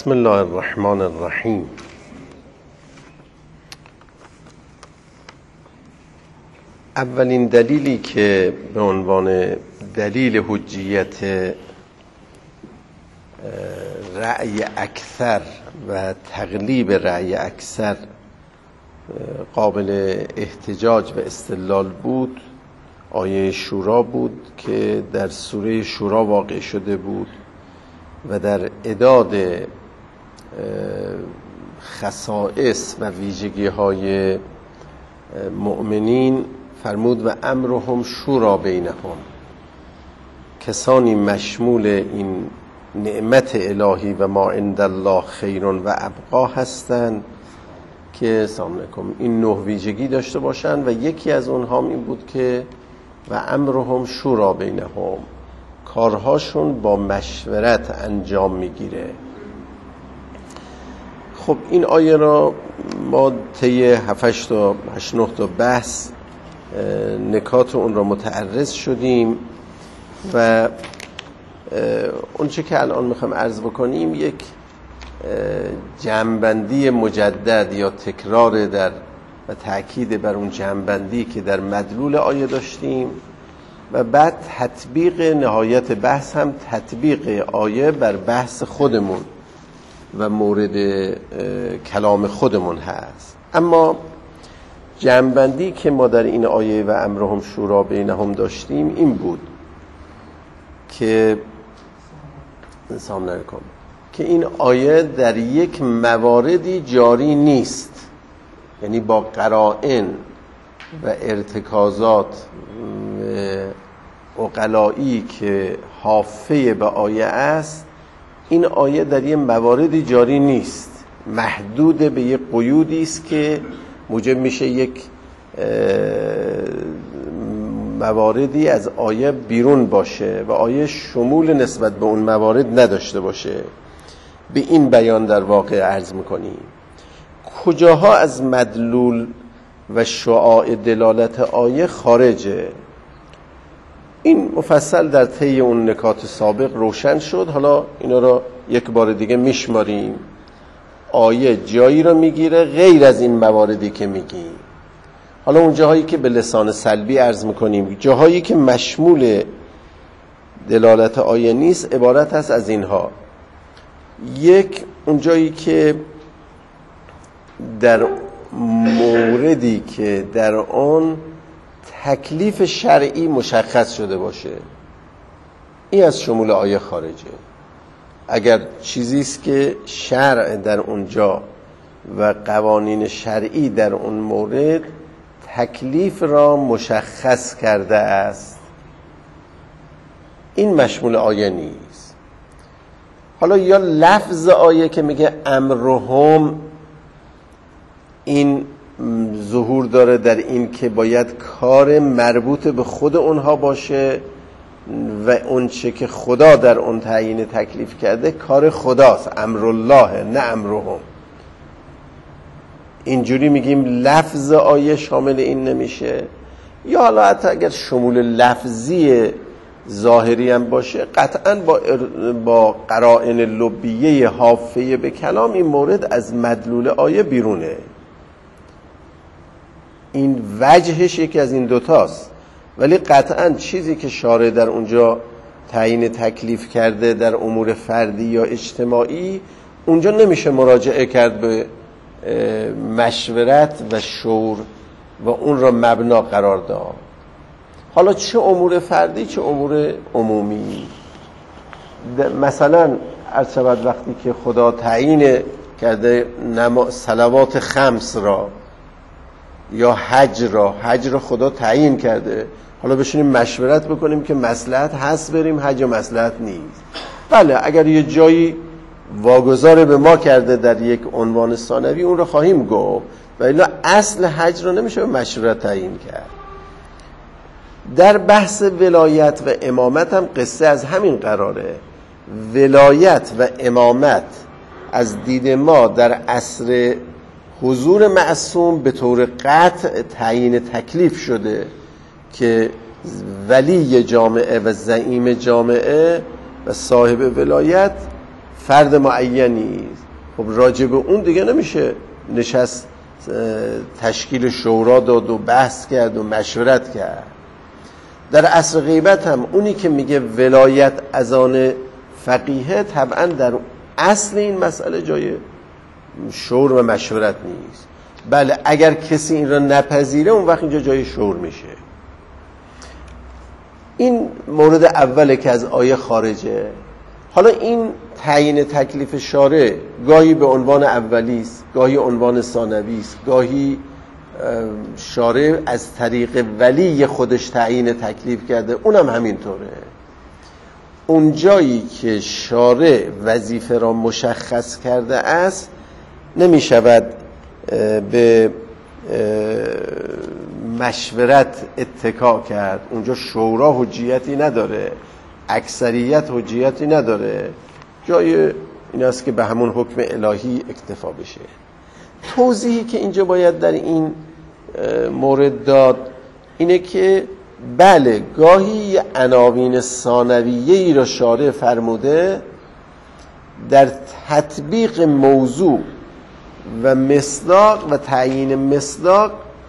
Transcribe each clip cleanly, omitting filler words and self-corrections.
بسم الله الرحمن الرحیم. اولین دلیلی که به عنوان دلیل حجیت رأی اکثر و تغلیب رأی اکثر قابل احتجاج و استدلال بود آیه شورا بود که در سوره شورا واقع شده بود و در اعداد خصائص و ویژگی های مؤمنین فرمود و امرهم شورا بینهم، کسانی مشمول این نعمت الهی و ما عند الله خیر و ابقا هستند که این 9 ویژگی داشته باشند و یکی از اونها این بود که و امرهم شورا بینهم، کارهاشون با مشورت انجام میگیره. خب این آیه را ما طی 7-8 تا 8-9 تا بحث نکات اون را متعرض شدیم و اون چه که الان میخوام عرض بکنیم یک جمع‌بندی مجدد یا تکرار در و تأکید بر اون جمع‌بندی که در مدلول آیه داشتیم و بعد تطبیق نهایت بحث هم تطبیق آیه بر بحث خودمون و مورد کلام خودمون هست. اما جمع‌بندی که ما در این آیه و امرهم شورا بینهم داشتیم این بود که که این آیه در یک مواردی جاری نیست، یعنی با قرائن و ارتکازات عقلایی که حافظ به آیه است، این آیه در یک مواردی جاری نیست، محدود به یک قیودی است که موجب میشه یک مواردی از آیه بیرون باشه و آیه شمول نسبت به اون موارد نداشته باشه. به این بیان در واقع عرض میکنیم کجاها از مدلول و شعاع دلالت آیه خارجه. این مفصل در طی اون نکات سابق روشن شد. حالا اینا را یک بار دیگه میشماریم. آیه جایی را میگیره غیر از این مواردی که میگیم. حالا اون جاهایی که به لسان سلبی عرض میکنیم، جاهایی که مشمول دلالت آیه نیست، عبارت هست از اینها: یک، اون جایی که در موردی که در آن تکلیف شرعی مشخص شده باشه، این از شمول آیه خارجه. اگر چیزی است که شرع در اونجا و قوانین شرعی در اون مورد تکلیف را مشخص کرده است، این مشمول آیه نیست. حالا یا لفظ آیه که میگه امرهم، این ظهور داره در این که باید کار مربوط به خود اونها باشه و اون چه که خدا در اون تعیین تکلیف کرده کار خداست، امرالله نه امرهم. اینجوری میگیم لفظ آیه شامل این نمیشه. یا حالا حتی اگر شمول لفظی ظاهری هم باشه، قطعا با قرائن لبیه حافظه به کلام این مورد از مدلول آیه بیرونه. این وجهش یکی از این دوتاست، ولی قطعا چیزی که شارع در اونجا تعیین تکلیف کرده در امور فردی یا اجتماعی، اونجا نمیشه مراجعه کرد به مشورت و شور و اون را مبنا قرار داد. حالا چه امور فردی چه امور عمومی. مثلا عرض شود وقتی که خدا تعیین کرده صلوات 5 را یا حج را خدا تعیین کرده، حالا بشینیم مشورت بکنیم که مصلحت هست بریم حج و مصلحت نیست. بله، اگر یه جایی واگذار به ما کرده در یک عنوان ثانوی اون رو خواهیم گفت، ولی اصل حج رو نمیشه به مشورت تعیین کرد. در بحث ولایت و امامت هم قصه از همین قراره. ولایت و امامت از دید ما در عصر حضور معصوم به طور قطع تعیین تکلیف شده که ولی جامعه و زعیم جامعه و صاحب ولایت فرد معینی، خب راجع به اون دیگه نمیشه نشست تشکیل شورا داد و بحث کرد و مشورت کرد. در عصر غیبت هم اونی که میگه ولایت از آن فقیه، طبعا در اصل این مسئله جای شور و مشورت نیست. بله اگر کسی این را نپذیره اون وقت اینجا جای شور میشه. این مورد اوله که از آیه خارجه. حالا این تعیین تکلیف شارع گاهی به عنوان اولی است، گاهی عنوان ثانوی است، گاهی شارع از طریق ولی خودش تعیین تکلیف کرده، اونم همینطوره. اون جایی که شارع وظیفه را مشخص کرده است نمی شود به مشورت اتکا کرد. اونجا شورا حجیتی نداره، اکثریت حجیتی نداره، جای این است که به همون حکم الهی اکتفا بشه. توضیحی که اینجا باید در این مورد داد اینه که بله گاهی عناوین ثانویه‌ای را شارع فرموده در تطبیق موضوع و مصداق و تعیین مصداق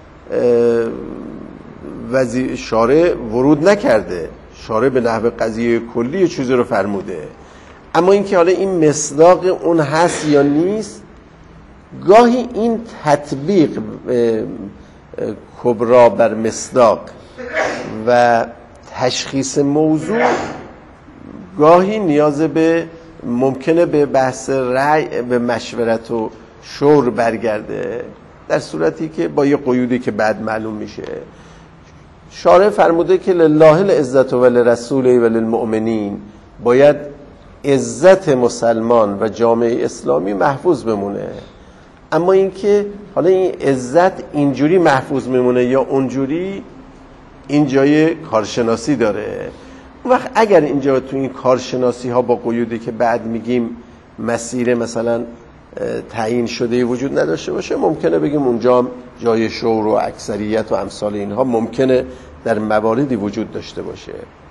شارع ورود نکرده، شارع به نحو قضیه کلی چیزی رو فرموده. اما اینکه حالا این مصداق اون هست یا نیست، گاهی این تطبیق کبرا بر مصداق و تشخیص موضوع گاهی نیاز به ممکنه به بحث رأی به مشورت و شور برگرده، در صورتی که با یه قیودی که بعد معلوم میشه. شارع فرموده که لله العزت و لرسوله و للمؤمنین، باید عزت مسلمان و جامعه اسلامی محفوظ بمونه. اما اینکه حالا این عزت اینجوری محفوظ میمونه یا اونجوری، این جای کارشناسی داره. اون وقت اگر اینجا تو این کارشناسی ها با قیودی که بعد میگیم مسیر مثلا تعیین شده وجود نداشته باشه، ممکنه بگیم اونجا جای شور و اکثریت و امثال اینها ممکنه در مواردی وجود داشته باشه.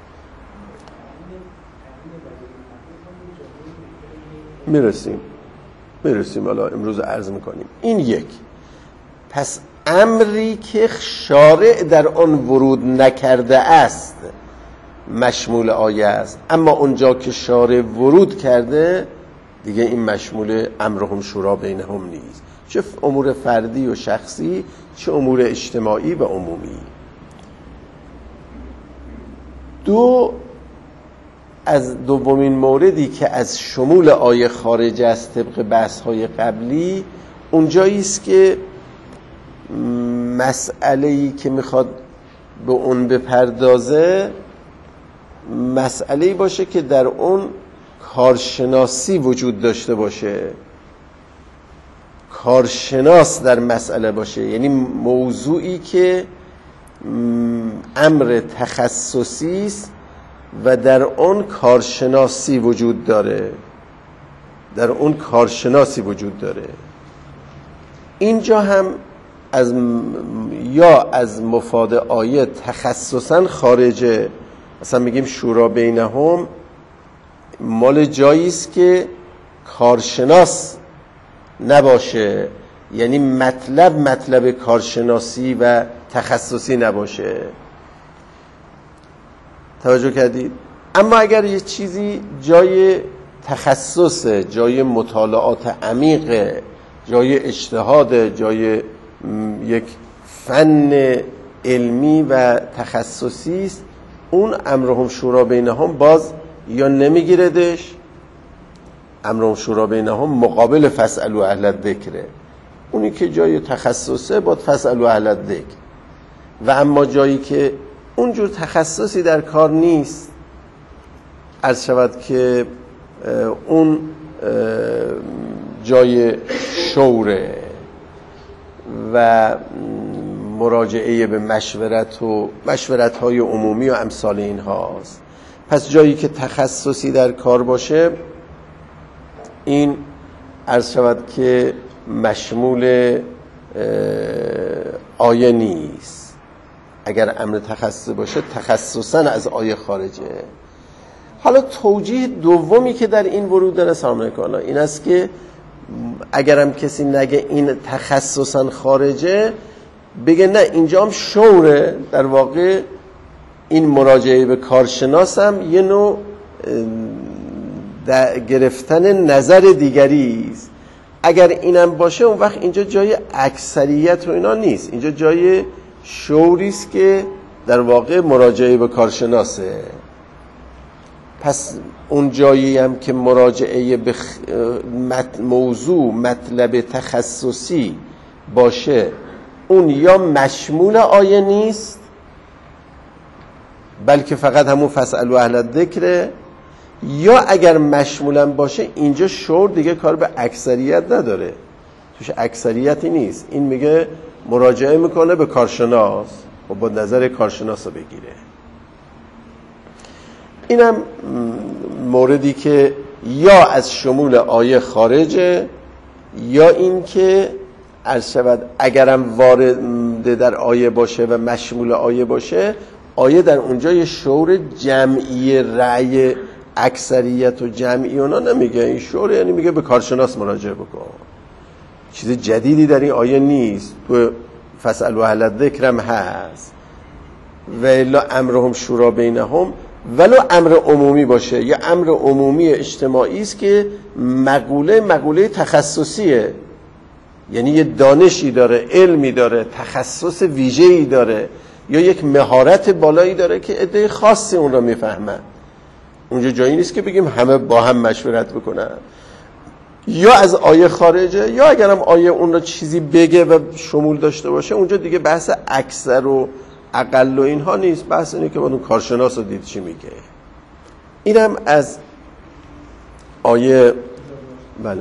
میرسیم حالا امروز عرض میکنیم. این یک. پس امری که شارع در آن ورود نکرده است مشمول آیه است، اما اونجا که شارع ورود کرده دیگه این مشمول امرهم شورا بینهم نیست، چه امور فردی و شخصی، چه امور اجتماعی و عمومی. از دومین موردی که از شمول آیه خارج است طبق بحث‌های قبلی، اونجایی است که مسئله‌ای که میخواد به اون بپردازه مسئله‌ای باشه که در اون کارشناسی وجود داشته باشه، کارشناس در مسئله باشه، یعنی موضوعی که امر تخصصی است و در اون کارشناسی وجود داره، اینجا هم از مفاد آیه تخصصا خارجه. مثلا میگیم شورا بینهم مال جایی است که کارشناس نباشه، یعنی مطلب کارشناسی و تخصصی نباشه. توجه کردید؟ اما اگر یه چیزی جای تخصص، جای مطالعات عمیق، جای اجتهاد، جای یک فن علمی و تخصصی است، اون امرهم شورا بینهم باز یا نمیگیردش، امرهم شورا بینهم مقابل فاسألوا اهل الذکره. اونی که جای تخصصه باید فاسألوا اهل الذکر، و اما جایی که اونجور تخصصی در کار نیست، عرض شود که اون جای شوره و مراجعه به مشورت‌های عمومی و امثال این هاست. پس جایی که تخصصی در کار باشه، این عرض شود که مشمول آیه نیست. اگر امر تخصصی باشه تخصصاً از آیه خارجه. حالا توجیه دومی که در این ورود داره سلام علیکم این است که اگرم کسی نگه این تخصصا خارجه، بگه نه اینجا هم شوره، در واقع این مراجعه به کارشناس هم یه نوع گرفتن نظر دیگری است. اگر اینم باشه اون وقت اینجا جای اکثریت و اینا نیست، اینجا جای شوری است که در واقع مراجعه به کارشناسه. پس اون جایی هم که مراجعه به موضوع مطلب تخصصی باشه، اون یا مشمول آیه نیست بلکه فقط همون فاسألوا اهل الذکر، یا اگر مشمولم باشه اینجا شور دیگه کار به اکثریت نداره، توش اکثریتی نیست. این میگه مراجعه میکنه به کارشناس و با نظر کارشناس رو بگیره. اینم موردی که یا از شمول آیه خارجه، یا این که عرض شود اگرم وارد در آیه باشه و مشمول آیه باشه، آیه در اونجا یه شعور جمعی رأی اکثریت و جمعی اونا نمیگه. این شعور یعنی میگه به کارشناس مراجعه بکن، چیز جدیدی در این آیه نیست. تو فاسألوا اهل الذکر هم هست و الا امرهم شورا بینهم، ولو امر عمومی باشه یا امر عمومی اجتماعی است که مقوله تخصصیه، یعنی یه دانشی داره، علمی داره، تخصص ویژه‌ای داره، یا یک مهارت بالایی داره که عده خاصی اون رو میفهمن. اونجا جایی نیست که بگیم همه با هم مشورت بکنن. یا از آیه خارجه، یا اگرم آیه اون رو چیزی بگه و شمول داشته باشه، اونجا دیگه بحث اکثر و اقل و اینها نیست، بحث اینه که باید اون کارشناس رو دید چی میگه. اینم از آیه. بله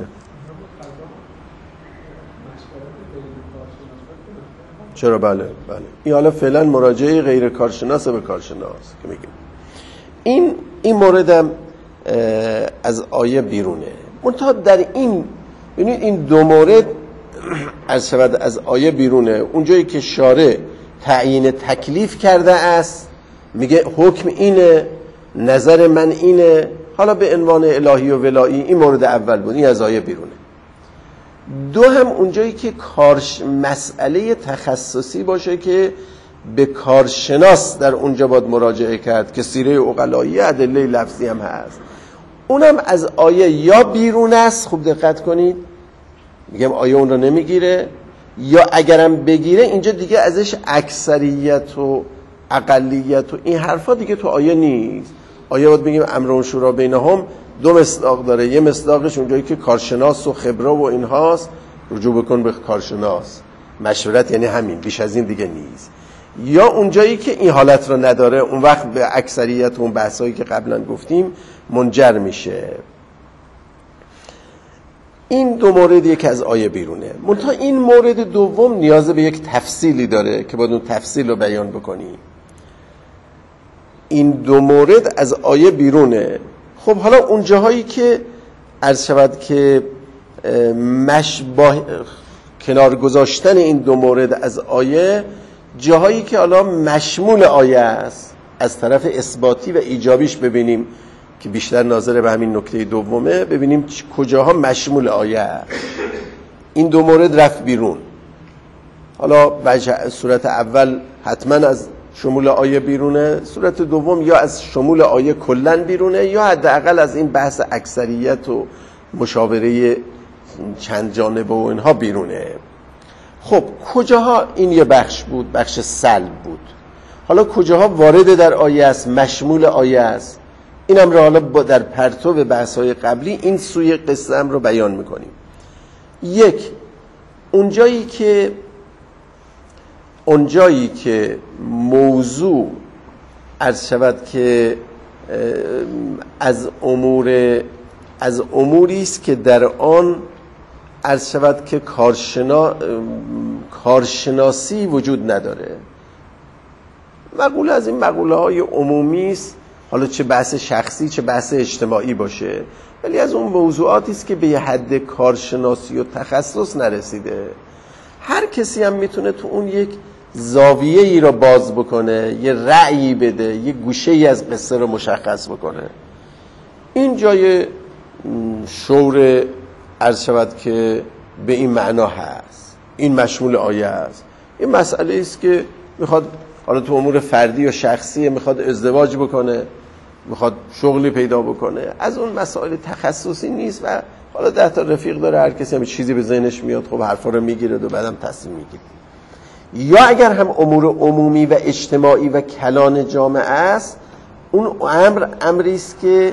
چرا؟ بله این حالا فعلا مراجعه غیر کارشناس به کارشناس که میگیم. این موردم از آیه بیرونه. منتها در این ببینید این دو مورد از آیه بیرونه. اونجایی که شارع تعیین تکلیف کرده است، میگه حکم اینه، نظر من اینه، حالا به عنوان الهی و ولایی، این مورد اول بود، این از آیه بیرونه. دو هم اونجایی که مسئله تخصصی باشه که به کارشناس در اونجا باید مراجعه کرد که سیره عقلایی ادله لفظی هم هست، اونم از آیه یا بیرون است. خوب دقت کنید، میگم آیه اون رو نمیگیره، یا اگرم بگیره اینجا دیگه ازش اکثریت و اقلیت و این حرفا دیگه تو آیه نیست. آیه باید بگیم امرون شورا بینهم دو مصداق داره. یه مصداقش اونجایی که کارشناس و خبره و اینهاست، رجوع بکن به کارشناس، مشورت یعنی همین، بیش از این دیگه نیست. یا اونجایی که این حالت رو نداره، اون وقت به اکثریت و اون بحثایی که قبلا گفتیم منجر میشه. این دو مورد یک از آیه بیرونه. منتها این مورد دوم نیاز به یک تفصیلی داره که باید اون تفصیل رو بیان بکنیم. این دو مورد از آیه بیرونه. خب حالا اون جاهایی که عرض شود که با کنار گذاشتن این دو مورد از آیه، جاهایی که حالا مشمول آیه است از طرف اثباتی و ایجابیش ببینیم که بیشتر ناظر به همین نکته دومه، ببینیم کجاها مشمول آیه است. این دو مورد رفت بیرون. حالا صورت اول حتما از شمول آیه بیرونه، صورت دوم یا از شمول آیه کلن بیرونه، یا حداقل از این بحث اکثریت و مشاوره چند جانبه و اینها بیرونه. خب کجاها این یه بخش بود، بخش سلب بود. حالا کجاها وارد در آیه است، مشمول آیه است، اینم رو حالا در پرتو بحث‌های قبلی این سوی قصه هم رو بیان میکنیم. یک، اونجایی که موضوع عرض شود که از اموری است که در آن عرض شود که کارشناسی وجود نداره. مقوله از این مقوله های عمومی است، حالا چه بحث شخصی چه بحث اجتماعی باشه، ولی از اون موضوعاتی است که به یه حد کارشناسی و تخصص نرسیده. هر کسی هم میتونه تو اون یک زاویه ای رو باز بکنه، یه رأیی بده، یه گوشه ای از قصه رو مشخص بکنه. این جای شعور عرض شود که به این معنا هست، این مشمول آیه است. این مسئله است که میخواد حالا تو امور فردی یا شخصی میخواد ازدواج بکنه، میخواد شغلی پیدا بکنه، از اون مسائل تخصصی نیست و حالا 10 تا رفیق داره، هر کسی هم چیزی به ذهنش میاد خب حرفا رو میگیره و بعدم تصمیم میگیره. یا اگر هم امور عمومی و اجتماعی و کلان جامعه است، اون امری است که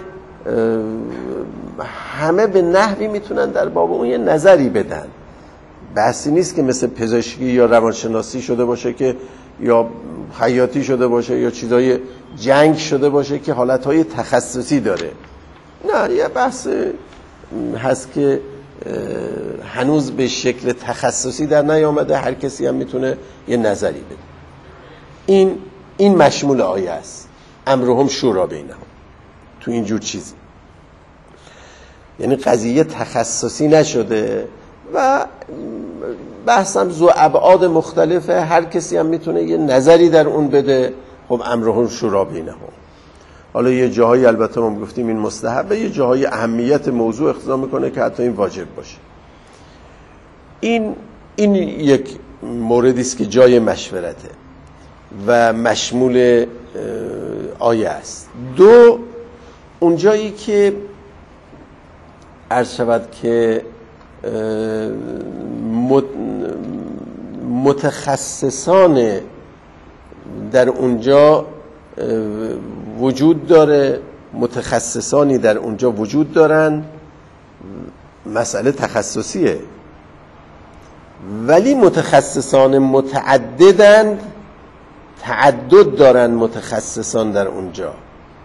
همه به نحوی میتونن در باب اون یه نظری بدن. بحثی نیست که مثل پزشکی یا روانشناسی شده باشه که یا خیاطی شده باشه یا چیزای جنگ شده باشه که حالتهای تخصصی داره. نه، یه بحث هست که هنوز به شکل تخصصی در نیامده، هر کسی هم میتونه یه نظری بده. این مشمول آیه است، امرهم شورا بینهم، تو اینجور چیزی، یعنی قضیه تخصصی نشده و بحثم ذو ابعاد مختلفه، هر کسی هم میتونه یه نظری در اون بده. خب امرهم شورا بینهم. حالا یه جاهایی البته ما گفتیم این مستحبه، یه جاهای اهمیت موضوع اقتضا میکنه که حتی این واجب باشه. این یک موردی است که جای مشورته و مشمول آیه است. دو، اون جایی که عرض شود که متخصصان در اونجا وجود داره، متخصصانی در اونجا وجود دارن، مسئله تخصصیه، ولی متخصصان متعددن، تعدد دارن متخصصان در اونجا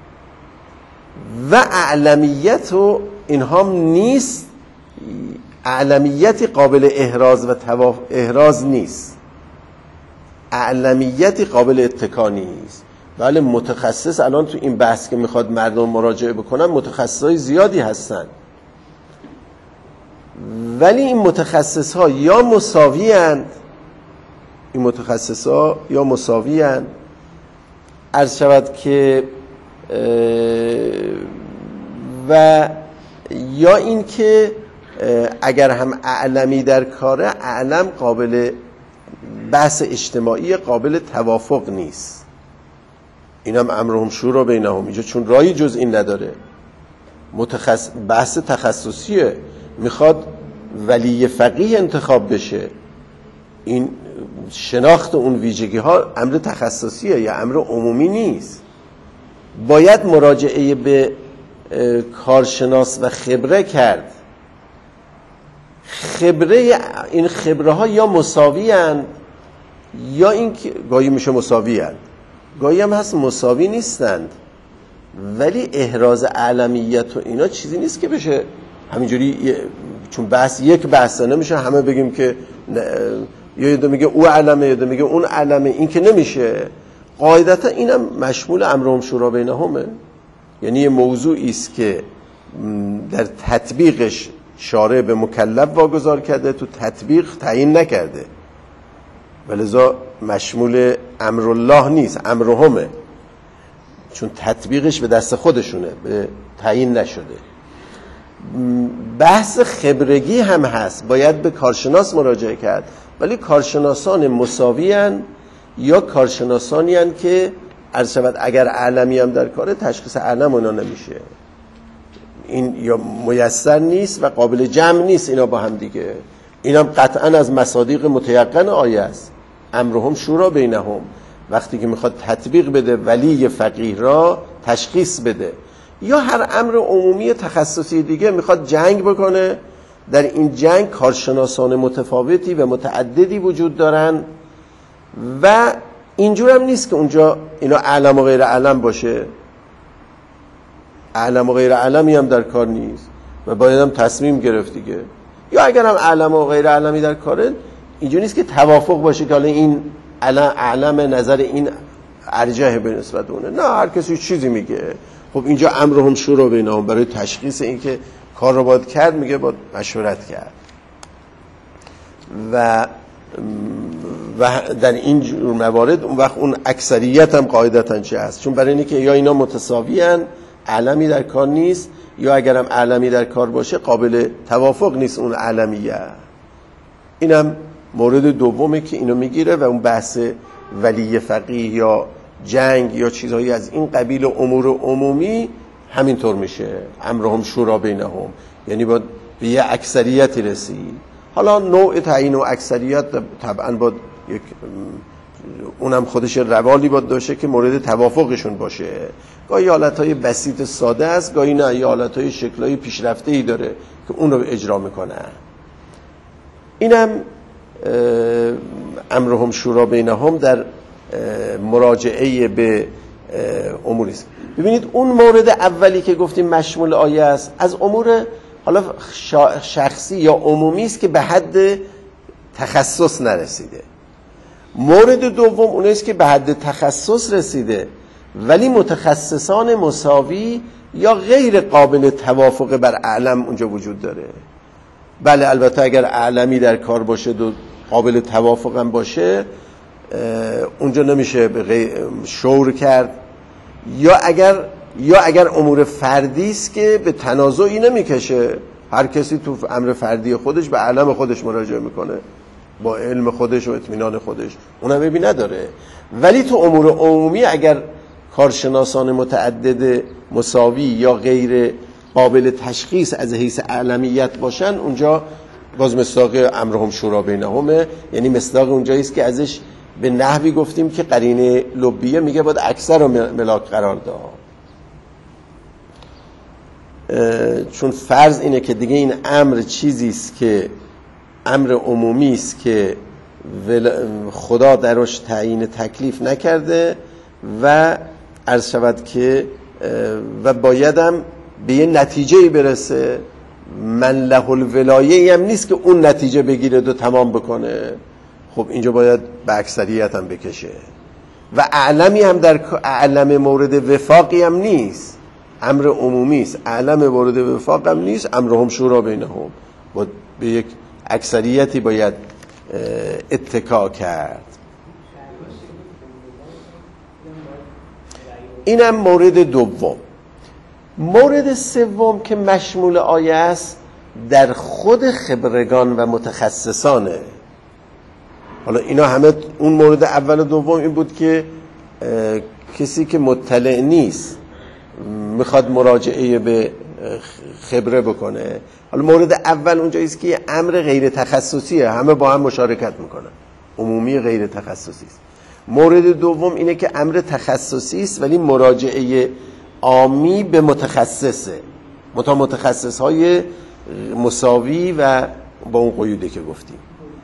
و اعلمیت و اینها نیست، اعلمیتی قابل احراز و احراز نیست، اعلمیتی قابل اتکا نیست. ولی متخصص الان تو این بحث که میخواد مردم مراجعه بکنن متخصصای زیادی هستن، ولی این متخصص ها یا مساوی اند، این متخصص ها یا مساوی اند، عرض شود که و یا این که اگر هم اعلمی در کاره، اعلم قابل بحث اجتماعی قابل توافق نیست. اینم امرهم شورا بینهم، اینجا چون رایی جز این نداره، بحث تخصصیه، میخواد ولی فقیه انتخاب بشه، این شناخت اون ویژگی ها امر تخصصیه یا امر عمومی نیست. باید مراجعه به کارشناس و خبره کرد. این خبره ها یا مساوی هستند یا این که گاهی میشه مساوی هستند، گاهی هم هست مساوی نیستند، ولی احراز اعلمیت و اینا چیزی نیست که بشه همینجوری، چون بحث یک بحث نمیشه همه بگیم که یه میگه او علمه، یه میگه اون علمه، این که نمیشه. قاعدتا اینم مشمول امرهم شورا بینهمه، یعنی یه موضوعی است که در تطبیقش شارع به مکلف واگذار کرده، تو تطبیق تعیین نکرده، ولذا مشمول امرالله نیست، امرهمه، چون تطبیقش به دست خودشونه، به تعیین نشده. بحث خبرگی هم هست، باید به کارشناس مراجعه کرد، ولی کارشناسان مساوی هن یا کارشناسانی هن که عرض شود اگر علمی هم در کاره تشخیص علم اونا نمیشه، این یا میسر نیست و قابل جمع نیست اینا با هم دیگه. اینم قطعا از مصادیق متیقن آیه است، امرهم شورا بینهم، وقتی که میخواد تطبیق بده ولی فقیه را تشخیص بده، یا هر امر عمومی تخصصی دیگه میخواد جنگ بکنه، در این جنگ کارشناسان متفاوتی و متعددی وجود دارن و اینجور هم نیست که اونجا اینا علم و غیر علم باشه، علم و غیر علمی هم در کار نیست و باید هم تصمیم گرفت دیگه. یا اگر هم علم و غیر علمی در کاره، اینجور نیست که توافق باشه که حالا این علم نظر این ارجح به نسبت اونه، نه، هر کسی چیزی میگه. خب اینجا امرهم شورا بینهم، برای تشخیص این که کار رو باید کرد میگه باید مشورت کرد و در این جور موارد اون وقت اون اکثریت هم قاعدتاً چه هست، چون برای اینکه یا اینا متساوی هن، اعلمی در کار نیست، یا اگرم اعلمی در کار باشه قابل توافق نیست اون اعلمیه. اینم مورد دومه که اینو میگیره و اون بحث ولی فقیه یا جنگ یا چیزهایی از این قبیل امور عمومی همینطور میشه. امرهم شورا بینهم، یعنی باید به یه اکثریتی رسید. حالا نوع تعیین و اکثریت طبعا باید یک اونم خودش روالی باید داشته که مورد توافقشون باشه. گاهی حالتهای بسیط ساده است، گاهی نه، یه حالتهای شکلهای پیشرفته‌ای داره که اون رو اجرا میکنن. اینم امرهم شورا بینهم در مراجعه به اموری است. ببینید اون مورد اولی که گفتیم مشمول آیه است، از امور حالا شخصی یا عمومی است که به حد تخصص نرسیده. مورد دوم اونه است که به حد تخصص رسیده ولی متخصصان مساوی یا غیر قابل توافق بر اعلم اونجا وجود داره. بله البته اگر اعلمی در کار باشه و قابل توافق هم باشه اونجا نمیشه شور کرد، یا اگر امور فردی است که به تنازعی نمیکشه، هر کسی تو امر فردی خودش به اعلم خودش مراجعه میکنه با علم خودش و اطمینان خودش، اونم ببین نداره. ولی تو امور عمومی اگر کارشناسان متعدد مساوی یا غیر قابل تشخیص از حیث اعلمیت باشن، اونجا باز مصداق امرهم شورا بینهمه، یعنی مصداق اونجایی است که ازش به نحوی گفتیم که قرینه لبیه میگه باید اکثر رو ملاک قرار داد. چون فرض اینه که دیگه این امر چیزی است که امر عمومی است که خدا درش تعیین تکلیف نکرده و عرض شود که و بایدم به یه نتیجه‌ای برسه، من له الولایه هم نیست که اون نتیجه بگیره و تمام بکنه. خب اینجا باید به اکثریت هم بکشه و اعلمی هم در اعلم مورد وفاقی هم نیست، امر عمومی است، اعلم مورد وفاق هم نیست. امرهم شورا بینهم، باید به یک اکثریتی باید اتکا کرد. اینم مورد دوم. مورد سوم که مشمول آیه است در خود خبرگان و متخصصانه. حالا اینا همه اون مورد اول و دوم این بود که کسی که مطلع نیست میخواد مراجعه به خبره بکنه. حالا مورد اول اونجاییست که امر غیر تخصصیه، همه با هم مشارکت میکنن، عمومی غیر تخصصی است. مورد دوم اینه که امر تخصصی است ولی مراجعه عامی به متخصصه، متخصص های مساوی و با اون قیودی که گفتیم.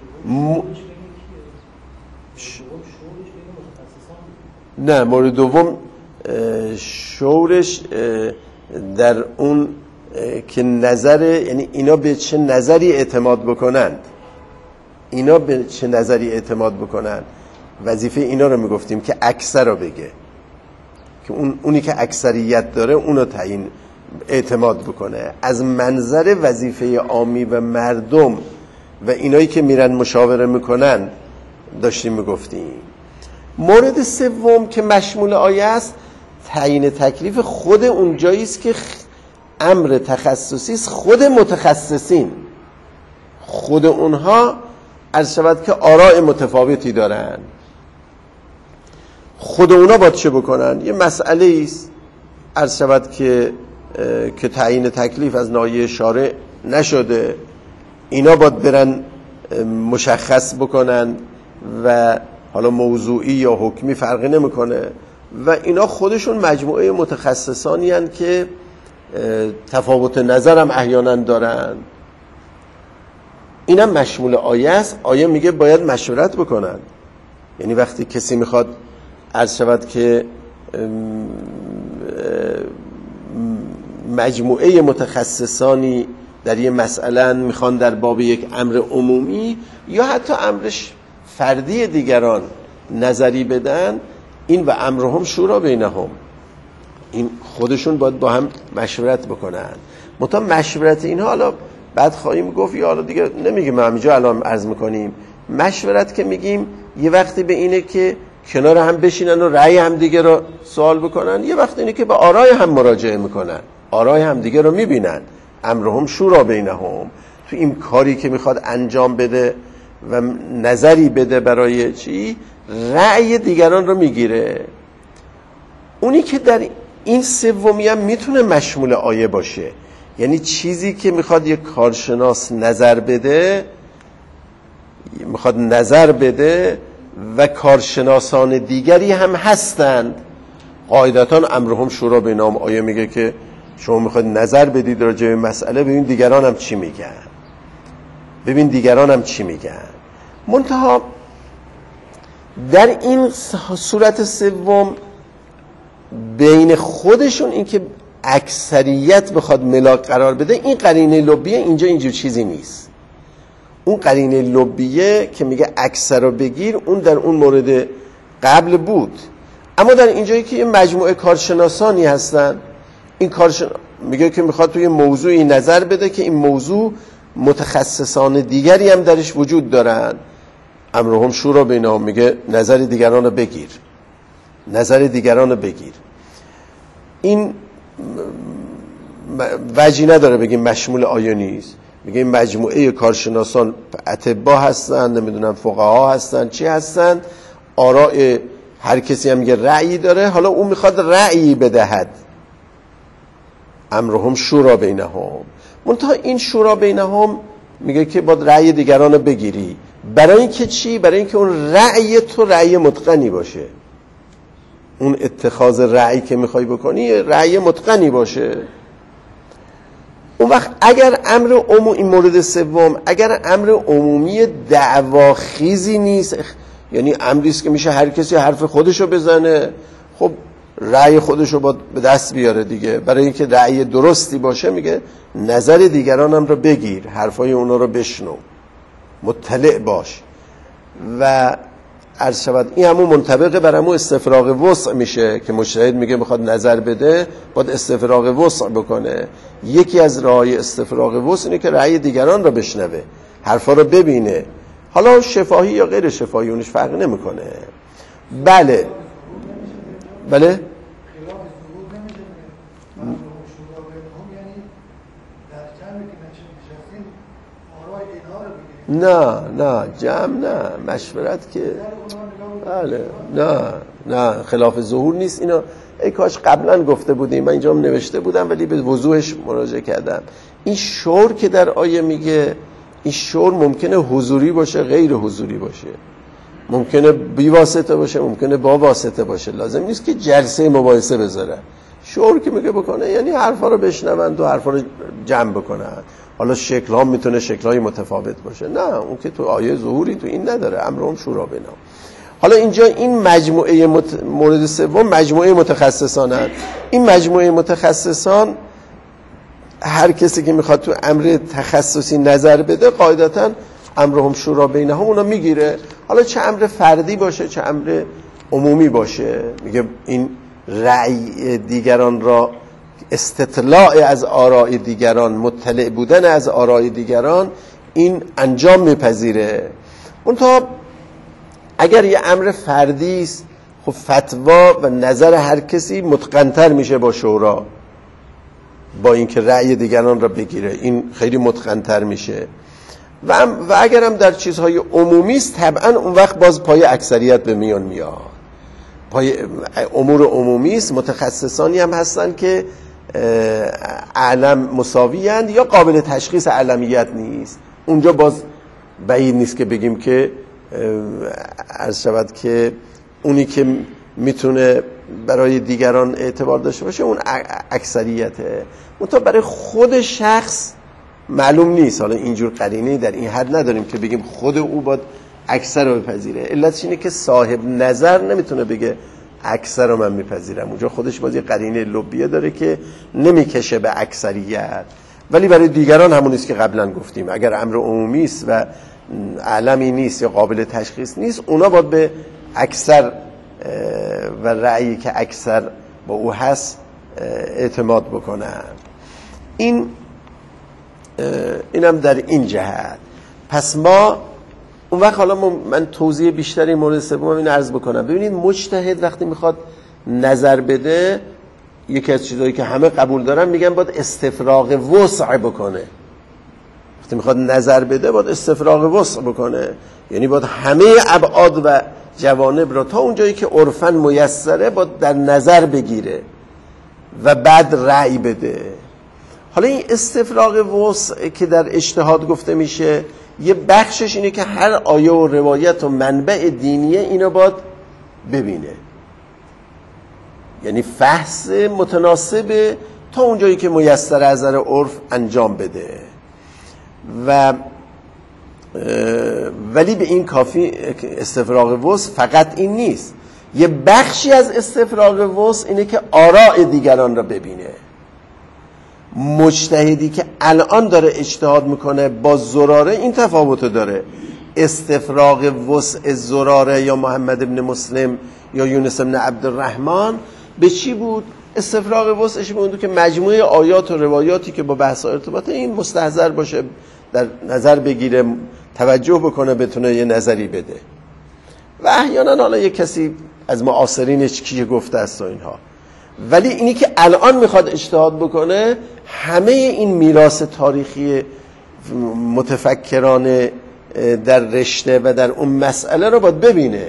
نه، مورد دوم شورش در اون که نظر، یعنی اینا به چه نظری اعتماد بکنند، اینا به چه نظری اعتماد بکنند. وظیفه اینا رو میگفتیم که اکثر رو بگه، که اونی که اکثریت داره اونو تعیین اعتماد بکنه. از منظر وظیفه عامی و مردم و اینایی که میرن مشاوره میکنن داشتیم میگفتیم. مورد سوم که مشمول آیه است تعیین تکلیف خود اونجایی است که امر تخصصی است، خود متخصصین، خود اونها عرض شود که آراء متفاوتی دارن، خود اونا باید چه بکنن. یه مسئله است عرض شود که تعیین تکلیف از ناحیه شارع نشده، اینا باید برن مشخص بکنن و حالا موضوعی یا حکمی فرقی نمیکنه و اینا خودشون مجموعه متخصصانی هستند که تفاوت نظر هم احیانا دارن. اینم مشمول آیه است. آیه میگه باید مشورت بکنن، یعنی وقتی کسی میخواد عرض شود که مجموعه متخصصانی در یه مسئله میخوان در باب یک امر عمومی یا حتی امرش فردی دیگران نظری بدن، این و امرهم شورا بینهم، این خودشون باید با هم مشورت بکنن. مشورت اینها حالا بعد خواهیم گفت، یا حالا دیگه نمیگیم، همینجا الان عرض میکنیم. مشورت که میگیم یه وقتی به اینه که کنار هم بشینن و رأی هم دیگه رو سوال بکنن، یه وقت اینه که به آرای هم مراجعه میکنن، آرای هم دیگه رو میبینن. امرهم شورا بینهم، تو این کاری که میخواد انجام بده و نظری بده برای چی، رأی دیگران رو میگیره. اونی که در این سومی هم میتونه مشمول آیه باشه، یعنی چیزی که میخواد یک کارشناس نظر بده و کارشناسان دیگری هم هستند. قاعدتاً امرهم شورا بینهم، آیه میگه که شما میخواید نظر بدید راجع به مسئله، ببین دیگران هم چی میگن. منتها در این صورت سوم بین خودشون این که اکثریت بخواد ملاک قرار بده، این قرینه لبیه اینجا اینجور چیزی نیست. اون قرینه لبیه که میگه اکثر رو بگیر، اون در اون مورد قبل بود، اما در اینجایی که یه مجموعه کارشناسانی هستن، این میگه که میخواد توی موضوعی نظر بده که این موضوع متخصصان دیگری هم درش وجود دارن. امرهم شورا بینهم، میگه نظر دیگران رو بگیر. این وجهی نداره بگیم مشمول آیه نیست، میگه این مجموعه کارشناسان اطباء هستن، نمیدونم فقها هستن، چی هستن، آراء هر کسی هم یه رأیی داره، حالا اون میخواد رأیی بدهد. امرهم شورا بینهم، منتها این شورا بینهم میگه که باید رأی دیگران رو بگیری. برای اینکه چی؟ برای اینکه اون رأی تو رأی متقنی باشه، اون اتخاذ رأی که میخوای بکنی رأی متقنی باشه. اون وقت اگر این مورد سوم اگر امر عمومی دعواخیزی نیست، یعنی امری است که میشه هر کسی حرف خودشو بزنه، خب رأی خودشو باید به دست بیاره دیگه. برای اینکه رأی درستی باشه میگه نظر دیگران هم رو بگیر، حرفای اونا رو بشنو، مطلع باش. و عرض شود این همون منطبق بر همون استفراغ وسع میشه که مجتهد میگه بخواد نظر بده باید استفراغ وسع بکنه. یکی از راههای استفراغ وسع اینه که رأی دیگران رو بشنوه، حرفا رو ببینه، حالا شفاهی یا غیر شفاهی اونش فرق نمیکنه. بله نه جمع نه، مشورت که بله نه خلاف ظهور نیست. اینو ای کاش قبلا گفته بودیم، من اینجا هم نوشته بودم ولی به وضوحش مراجعه کردم. این شور که در آیه میگه، این شور ممکنه حضوری باشه، غیر حضوری باشه، ممکنه بی واسطه باشه، ممکنه با واسطه باشه، لازم نیست که جلسه مباحثه بذاره. شور که میگه بکنه یعنی حرفا رو بشنون و حرفا رو جمع بکنن. حالا شکل ها میتونه شکل‌های متفاوت باشه، نه اون که تو آیه ظهوری تو این نداره. امرهم شورا بینهم. حالا اینجا این مجموعه مورد سوم مجموعه متخصصان هست. این مجموعه متخصصان هر کسی که میخواد تو امر تخصصی نظر بده قاعدتاً امرهم شورا بینهم اونو میگیره. حالا چه امر فردی باشه چه امر عمومی باشه، میگه این رأی دیگران را، استطلاع از آراء دیگران، مطلع بودن از آراء دیگران، این انجام میپذیره. منتها اگر یه امر فردی است، خب فتوا و نظر هر کسی متقن‌تر میشه با شورا، با اینکه رأی دیگران را بگیره، این خیلی متقن‌تر میشه. و اگر هم در چیزهای عمومی است، طبعا اون وقت باز پای اکثریت به میان میاد. پای امور عمومی است، متخصصانی هم هستن که اعلم مساوی اند یا قابل تشخیص اعلمیت نیست. اونجا باز بعید نیست که بگیم که عرض شود که اونی که میتونه برای دیگران اعتبار داشته باشه اون اکثریته. منتها برای خود شخص معلوم نیست. حالا اینجور قرینه در این حد نداریم که بگیم خود او باید اکثر رو بپذیره. علتش اینه که صاحب نظر نمیتونه بگه اکثر رو من میپذیرم. اونجا خودش باز یه قرینه لبیه داره که نمیکشه به اکثریت. ولی برای دیگران همون است که قبلا گفتیم، اگر امر عمومی است و علمی نیست یا قابل تشخیص نیست، اونا باید به اکثر و رأیی که اکثر با او هست اعتماد بکنن. اینم در این جهت. پس ما اون وقت حالا من توضیح بیشتری مورد سوم اینو عرض بکنم. ببینید مجتهد وقتی میخواد نظر بده، یکی از چیزایی که همه قبول دارن میگن باید استفراغ وسع بکنه. وقتی میخواد نظر بده باید استفراغ وسع بکنه، یعنی باید همه ابعاد و جوانب را تا اونجایی که عرفاً میسره باید در نظر بگیره و بعد رأی بده. حالا این استفراغ وسع که در اجتهاد گفته میشه، یه بخشش اینه که هر آیه و روایت و منبع دینیه اینو باید ببینه، یعنی فحص متناسب تا اونجایی که میسر از نظر عرف انجام بده. ولی به این کافی استفراغ وسع فقط این نیست. یه بخشی از استفراغ وسع اینه که آراء دیگران را ببینه. مجتهدی که الان داره اجتهاد میکنه با زراره این تفاوت داره. استفراغ وسع زراره یا محمد ابن مسلم یا یونس ابن عبدالرحمن به چی بود؟ استفراغ وسعش بود که مجموعه آیات و روایاتی که با بحث ارتباطه این مستحضر باشه، در نظر بگیره، توجه بکنه، بتونه یه نظری بده. و احیانا حالا یه کسی از معاصرینش کی گفته است و اینها. ولی اینی که الان میخواد اجتهاد بکنه همه این میراث تاریخی متفکران در رشته و در اون مسئله رو باید ببینه.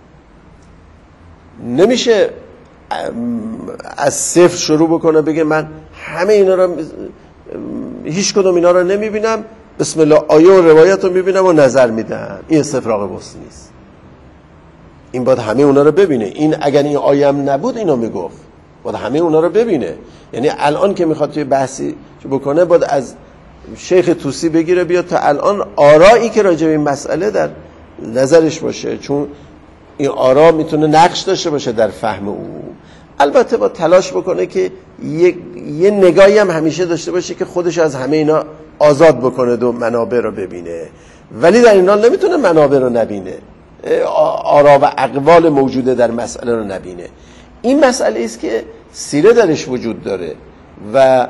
نمیشه از صفر شروع بکنه بگه من همه اینا رو هیچ کدوم اینا رو نمیبینم، بسم الله آیه و روایت رو میبینم و نظر میدم. این استفراغ وسع نیست. این باید همه اونا رو ببینه. این اگر این آیه هم نبود اینو میگفت، باید همه اونا رو ببینه. یعنی الان که میخواد توی بحثی بکنه باید از شیخ طوسی بگیره بیاد تا الان آرایی که راجع به این مسئله در نظرش باشه، چون این آرا میتونه نقش داشته باشه در فهم او. البته با تلاش بکنه که یه نگاهی هم همیشه داشته باشه که خودش از همه اینا آزاد بکنه و منابع رو ببینه، ولی در این حال نمیتونه منابع رو نبینه، آرا و اقوال موجوده در مسئله رو نبینه. این مسئله است که سیره درش وجود داره و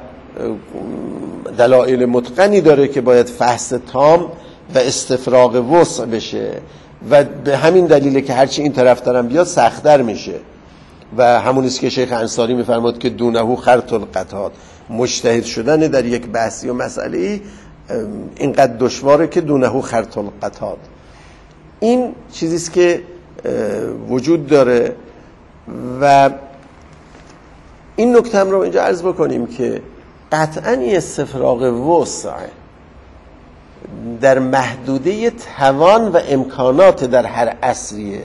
دلایل متقنی داره که باید فحص تام و استفراغ وسع بشه و به همین دلیله که هرچی این طرف دارم بیاد سخت‌تر میشه. و همون است که شیخ انصاری میفرماد که دونه خرط القطاد، مجتهد شدن در یک بحثی و مسئله اینقدر دشواره که دونه خرط القطاد. این چیزی است که وجود داره و این نکته رو اینجا عرض بکنیم که قطعاً این استفراغ وسع در محدوده توان و امکانات در هر عصریه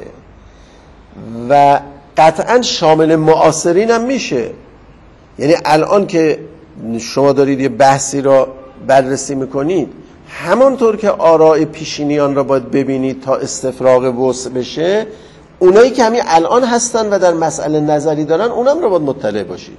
و قطعاً شامل معاصرین هم میشه. یعنی الان که شما دارید یه بحثی را بررسی میکنید، همانطور که آراء پیشینیان را باید ببینید تا استفراغ وسع بشه، اونایی که همین الان هستن و در مسئله نظری دارن اونم را باید مطلع باشید.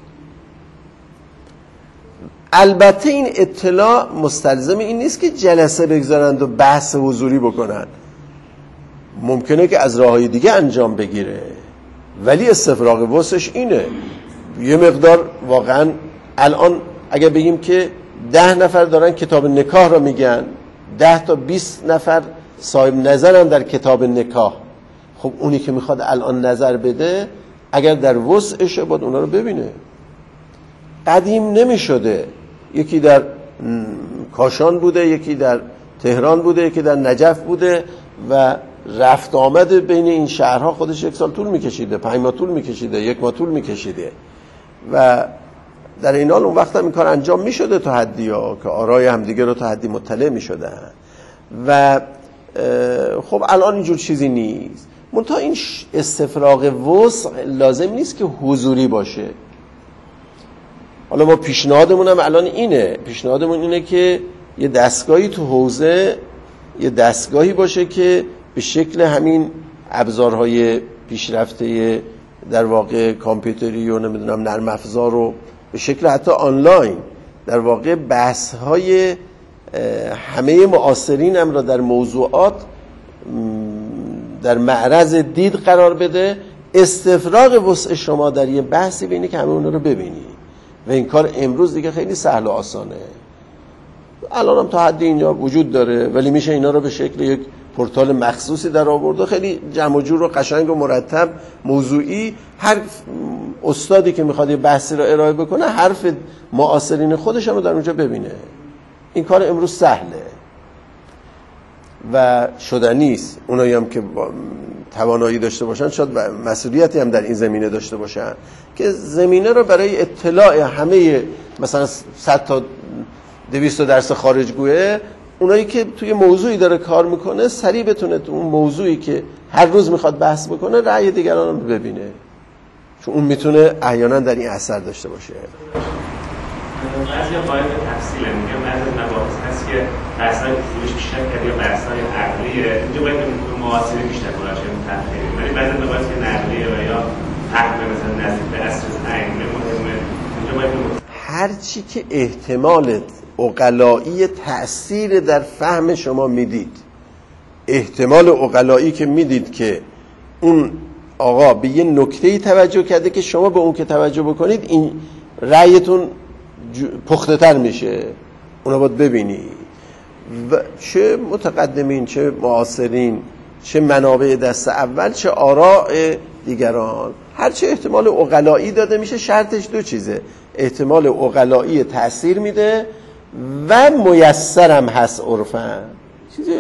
البته این اطلاع مستلزم این نیست که جلسه بگذارند و بحث حضوری بکنن، ممکنه که از راههای دیگه انجام بگیره، ولی استفراغ وسعش اینه. یه مقدار واقعا الان اگه بگیم که 10 نفر دارن کتاب نکاح را میگن، 10 تا 20 نفر صاحب نظرن در کتاب نکاح، خب اونی که میخواد الان نظر بده اگر در وسعش باید اونا رو ببینه. قدیم نمیشده، یکی در کاشان بوده، یکی در تهران بوده، یکی در نجف بوده و رفت آمد بین این شهرها خودش 1 سال طول میکشیده، 5 ماه طول میکشیده، 1 ماه طول میکشیده و در این حال اون وقت هم این کار انجام میشده تا حدی ها که آرای همدیگه رو تا حدی مطلع میشدن و خب الان اینجور چیزی نیست. منتها این استفراغ وسع لازم نیست که حضوری باشه. حالا ما پیشنهادمون هم الان اینه، پیشنهادمون اینه که یه دستگاهی تو حوزه، یه دستگاهی باشه که به شکل همین ابزارهای پیشرفته در واقع کامپیوتری و نمیدونم نرم افزار رو به شکل حتی آنلاین در واقع بحث‌های همه معاصرین هم را در موضوعات در معرض دید قرار بده. استفراغ وسع شما در یه بحثی بینی که همه اون رو ببینی و این کار امروز دیگه خیلی سهل و آسانه. الان هم تا حدی اینجا وجود داره، ولی میشه اینا رو به شکل یک پورتال مخصوصی در آورد و خیلی جمع و جور و قشنگ و مرتب موضوعی هر استادی که میخواد یه بحثی رو ارائه بکنه حرف معاصرین خودش هم رو در اونجا ببینه. این کار امروز سهله و شدنی است. اونایی هم که توانایی داشته باشن شاید مسئولیتی هم در این زمینه داشته باشن که زمینه رو برای اطلاع همه مثلا 100 تا 200 درس خارجگویه، اونایی که توی موضوعی داره کار میکنه سریع بتونه تو اون موضوعی که هر روز میخواد بحث بکنه رأی دیگران رو ببینه، چون اون میتونه احیانا در این اثر داشته باشه. بعضی قائل به تفصیل میگم بعضی مباحث هست که بحث‌های اصولیش بیشتر کرد یا بحث‌های عقلیه، اینجا باید به معاصری بیشتر مراجعه متأخرین، ولی بعضی مباحث که نقلیه و یا فهم مثلا نزدیک به عصر ائمه مهمه، اینجا باید هر چی که احتمال عقلایی تأثیر در فهم شما میدید، احتمال عقلایی که میدید که اون آقا به یه نکته‌ای توجه کرده که شما به اون که توجه بکنید این رأیتون پخته تر میشه، اونا باید ببینی. و چه متقدمین چه معاصرین چه منابع دست اول چه آراء دیگران، هرچه احتمال عقلایی داده میشه شرطش دو چیزه: احتمال عقلایی تأثیر میده و میسرم هست عرفاً. چیزی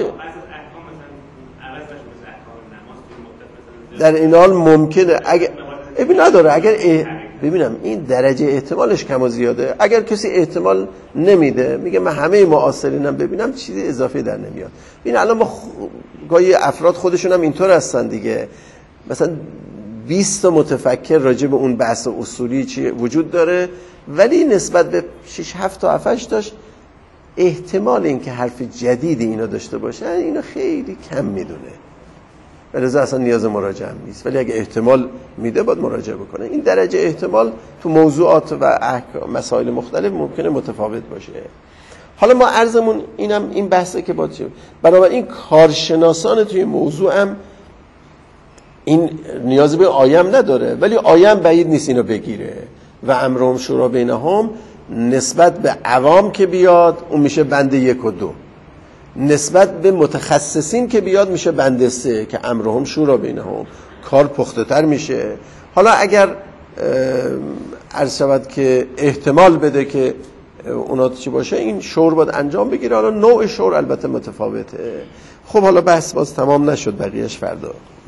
در این حال ممکنه اگر نداره، اگر ببینم این درجه احتمالش کم و زیاده. اگر کسی احتمال نمیده میگه من همه معاصرینم ببینم، چیزی اضافی در نمیاد. ببین الان ما گاهی افراد خودشون هم اینطور هستن دیگه، مثلا 20 تا متفکر راجع به اون بحث اصولی چی وجود داره، ولی نسبت به 6 7 تا 8 تاش احتمال اینکه حرف جدیدی اینا داشته باشه اینا خیلی کم میدونه، لذا اصلا نیاز مراجعه نیست. ولی اگه احتمال میده باید مراجعه بکنه. این درجه احتمال تو موضوعات و مسائل مختلف ممکنه متفاوت باشه. حالا ما عرضمون اینم این بحثه که باید بنابراین کارشناسان توی موضوع هم این نیاز به آیم نداره، ولی آیم بعید نیست اینو بگیره. و امرهم شورا بینهم نسبت به عوام که بیاد اون میشه بند 1 و 2، نسبت به متخصصین که بیاد میشه بند 3 که امرهم شورا بینهم، کار پخته تر میشه. حالا اگر عرض شود که احتمال بده که اونا چی باشه، این شور باید انجام بگیره. حالا نوع شور البته متفاوته. خب حالا بحث باز تمام نشد، بقیهش فردا.